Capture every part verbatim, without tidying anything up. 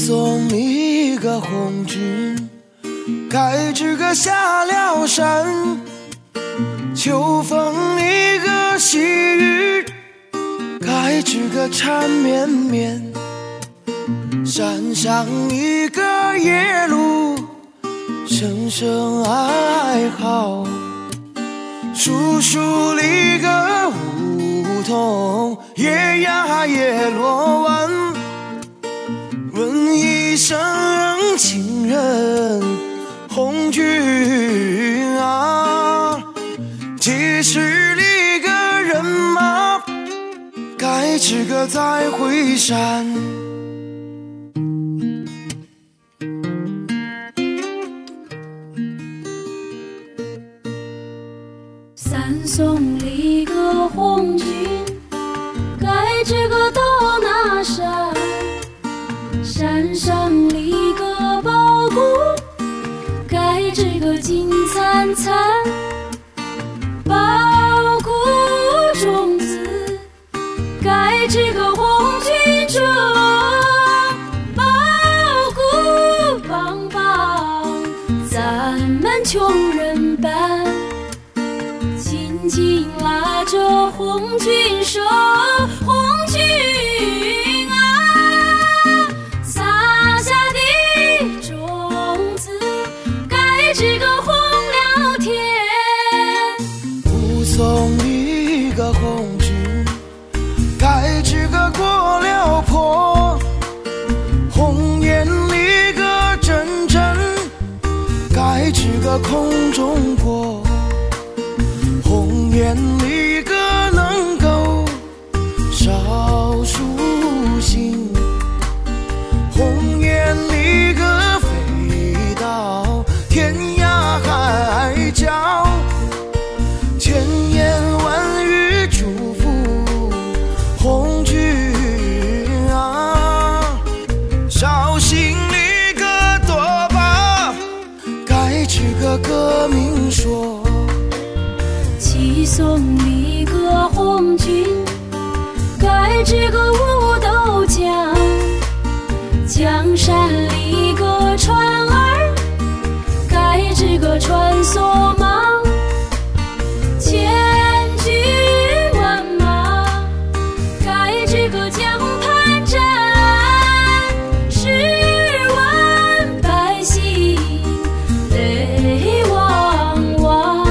送你个红军，该知个下了山。秋风一个细雨，该知个缠绵绵。山上一个夜路，声声哀嚎。树树里个梧桐，夜呀夜落晚。问一声情人红军啊，几十里个人马，该知个再回山。 三送里个红军，该知个到哪山？山上里个宝谷，该知个金灿灿。宝谷种子，该知个红军种。宝谷帮帮，咱们穷人办。紧紧拉着红军手，红军啊，撒下的种子，该知个红了天。 不送一个红军，该知个过了坡。红颜里个真真，该知个空中过。红颜里个能够少数心，红颜里个飞到天涯海角，千言万语祝福红军啊。绍兴里个多把，该知个革命说。 七送里个红军，该知个五斗江。江山里个船儿，该知个穿梭忙。千军万马，该知个江畔站。十万百姓泪汪汪。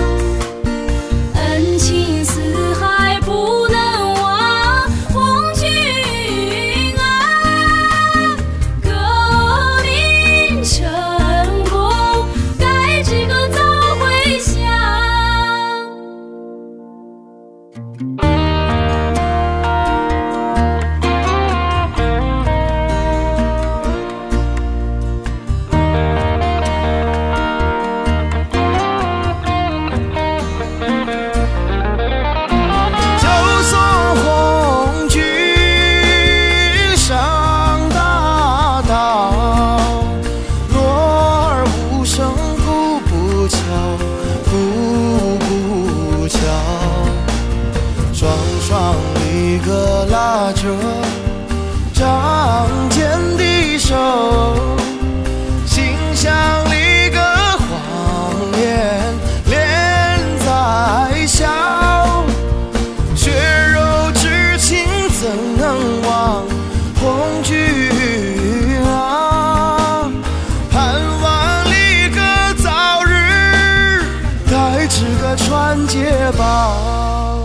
双双一个拉着仗剑的手，心像一个谎言连在笑。血肉之情怎能忘红军啊？盼望一个早日该知个传捷报。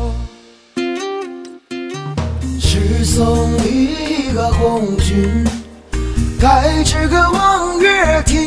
是送一个红军，该知个望月亭。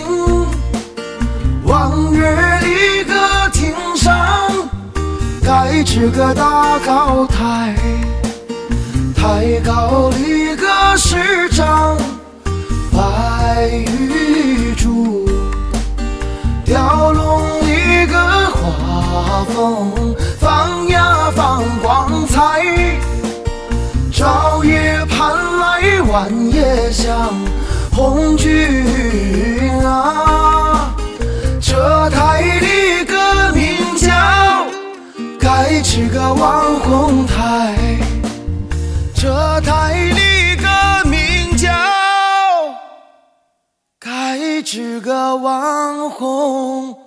望月里个亭上，该知个大高台。台高里个石章，白玉柱。雕龙里个画风，放呀放光彩。朝夜盼来晚夜香，红军啊，这台里个名叫该知个望红台，这台里个名叫支个网红。